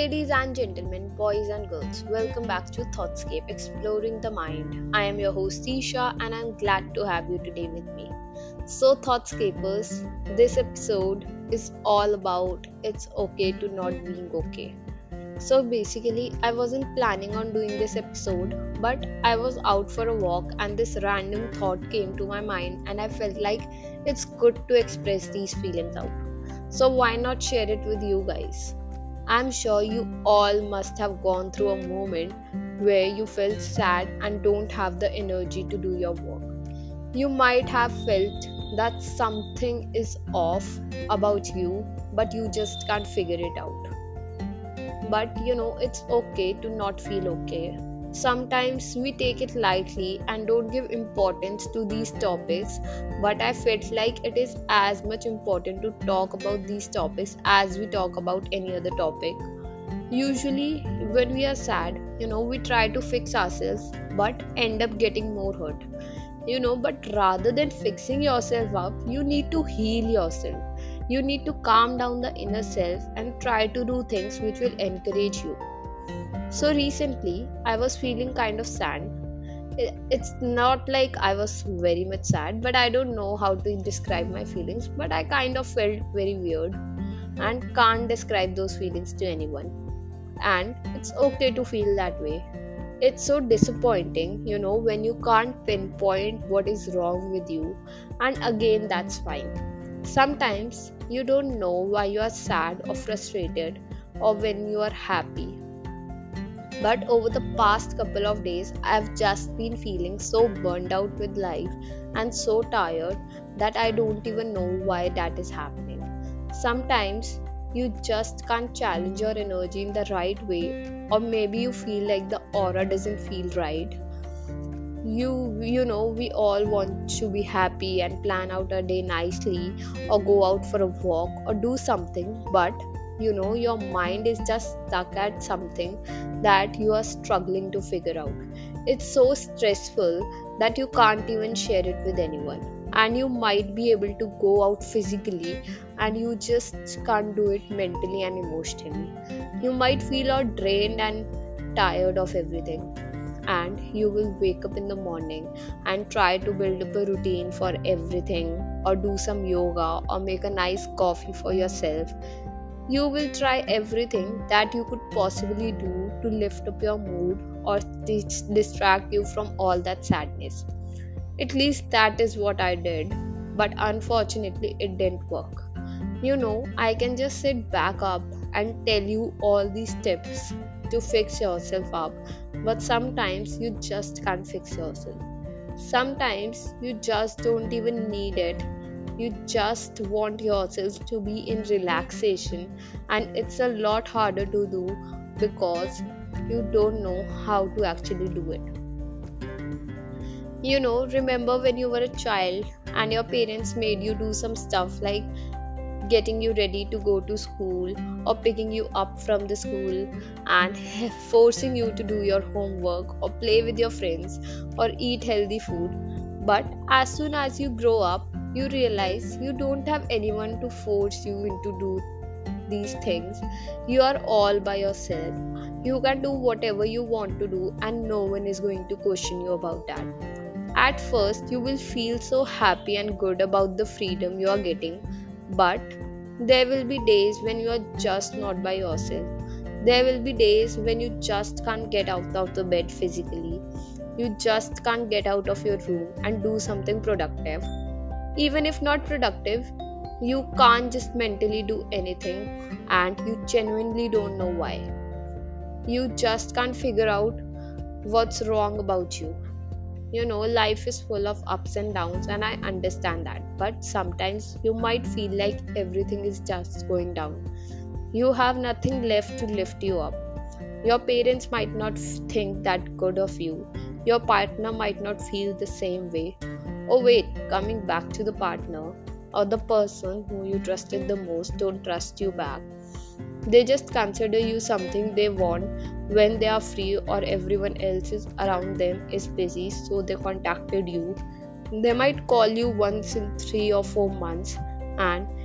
Ladies and gentlemen, boys and girls, welcome back to Thoughtscape Exploring the Mind. I am your host Isha and I'm glad to have you today with me. So, Thoughtscapers, this episode is all about it's okay to not being okay. So, basically, I wasn't planning on doing this episode, but I was out for a walk and this random thought came to my mind, and I felt like it's good to express these feelings out. So, why not share it with you guys? I'm sure you all must have gone through a moment where you felt sad and don't have the energy to do your work. You might have felt that something is off about you, but you just can't figure it out. But it's okay to not feel okay. Sometimes we take it lightly and don't give importance to these topics, but I felt like it is as much important to talk about these topics as we talk about any other topic. Usually, when we are sad, we try to fix ourselves but end up getting more hurt. But rather than fixing yourself up, you need to heal yourself. You need to calm down the inner self and try to do things which will encourage you. So, recently, I was feeling kind of sad. It's not like I was very much sad, but I don't know how to describe my feelings. But I kind of felt very weird and can't describe those feelings to anyone. And it's okay to feel that way. It's so disappointing, when you can't pinpoint what is wrong with you, and again, that's fine. Sometimes you don't know why you are sad or frustrated or when you are happy. But over the past couple of days, I've just been feeling so burned out with life and so tired that I don't even know why that is happening. Sometimes you just can't challenge your energy in the right way, or maybe you feel like the aura doesn't feel right. We all want to be happy and plan out a day nicely, or go out for a walk, or do something, but your mind is just stuck at something that you are struggling to figure out. It's so stressful that you can't even share it with anyone. And you might be able to go out physically, and you just can't do it mentally and emotionally. You might feel all drained and tired of everything, and you will wake up in the morning and try to build up a routine for everything, or do some yoga, or make a nice coffee for yourself. You will try everything that you could possibly do to lift up your mood or distract you from all that sadness. At least that is what I did, but unfortunately, it didn't work. I can just sit back up and tell you all these tips to fix yourself up, but sometimes you just can't fix yourself. Sometimes you just don't even need it. You just want yourself to be in relaxation, and it's a lot harder to do because you don't know how to actually do it. Remember when you were a child and your parents made you do some stuff like getting you ready to go to school, or picking you up from the school and forcing you to do your homework, or play with your friends, or eat healthy food. But as soon as you grow up, you realize you don't have anyone to force you into do these things. You are all by yourself. You can do whatever you want to do, and no one is going to question you about that. At first, you will feel so happy and good about the freedom you are getting, but there will be days when you are just not by yourself. There will be days when you just can't get out of the bed physically. You just can't get out of your room and do something productive. Even if not productive, you can't just mentally do anything, and you genuinely don't know why. You just can't figure out what's wrong about you. Life is full of ups and downs, and I understand that. But sometimes you might feel like everything is just going down. You have nothing left to lift you up. Your parents might not think that good of you. Your partner might not feel the same way. Oh, wait, coming back to the partner or the person who you trusted the most don't trust you back. They just consider you something they want when they are free, or everyone else is around them is busy, so they contacted you. They might call you once in 3 or 4 months, and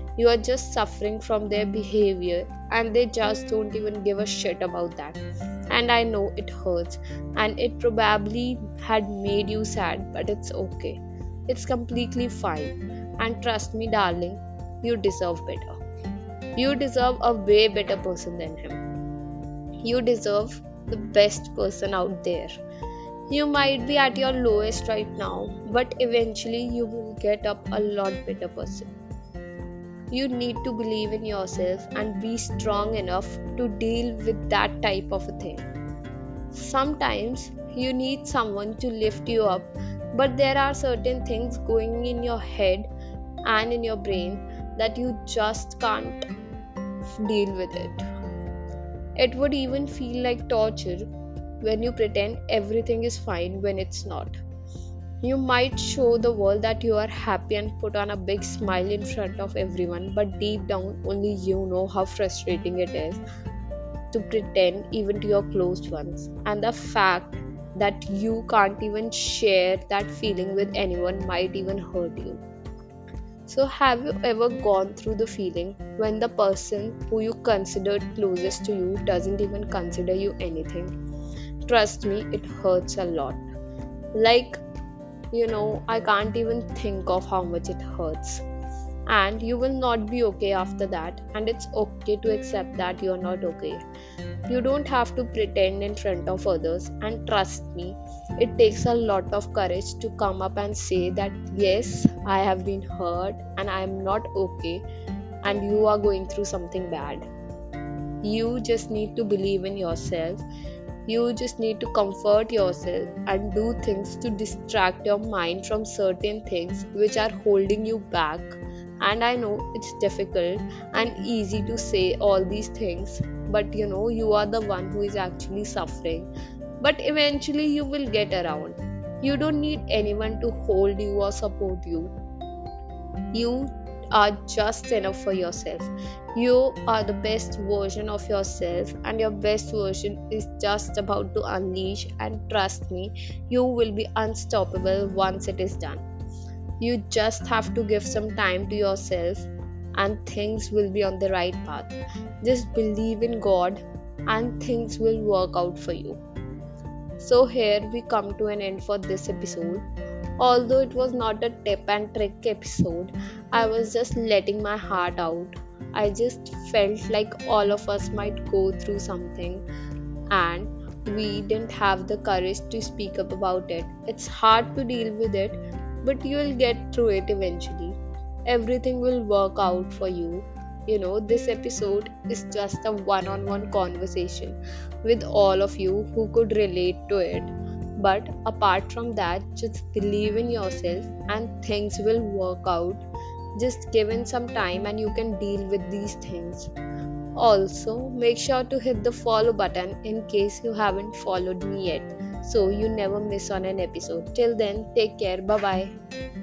You are just suffering from their behavior, and they just don't even give a shit about that. And I know it hurts, and it probably had made you sad, but it's okay. It's completely fine. And trust me, darling, you deserve better. You deserve a way better person than him. You deserve the best person out there. You might be at your lowest right now, but eventually you will get up a lot better person. You need to believe in yourself and be strong enough to deal with that type of a thing. Sometimes you need someone to lift you up, but there are certain things going in your head and in your brain that you just can't deal with it. It would even feel like torture when you pretend everything is fine when it's not. You might show the world that you are happy and put on a big smile in front of everyone, but deep down, only you know how frustrating it is to pretend even to your close ones. And the fact that you can't even share that feeling with anyone might even hurt you. So, have you ever gone through the feeling when the person who you considered closest to you doesn't even consider you anything? Trust me, it hurts a lot. Like, I can't even think of how much it hurts. And you will not be okay after that, and it's okay to accept that you're not okay. You don't have to pretend in front of others, and trust me, it takes a lot of courage to come up and say that yes, I have been hurt and I am not okay, and you are going through something bad. You just need to believe in yourself. You just need to comfort yourself and do things to distract your mind from certain things which are holding you back. And I know it's difficult and easy to say all these things, but you are the one who is actually suffering. But eventually, you will get around. You don't need anyone to hold you or support you. You are just enough for yourself. You are the best version of yourself, and your best version is just about to unleash. And trust me, you will be unstoppable once it is done. You just have to give some time to yourself, and things will be on the right path. Just believe in God, and things will work out for you. So, here we come to an end for this episode. Although it was not a tip and trick episode, I was just letting my heart out. I just felt like all of us might go through something, and we didn't have the courage to speak up about it. It's hard to deal with it, but you will get through it eventually. Everything will work out for you. This episode is just a one on one conversation with all of you who could relate to it. But apart from that, just believe in yourself and things will work out. Just give in some time and you can deal with these things. Also, make sure to hit the follow button in case you haven't followed me yet, so you never miss on an episode. Till then, take care. Bye bye.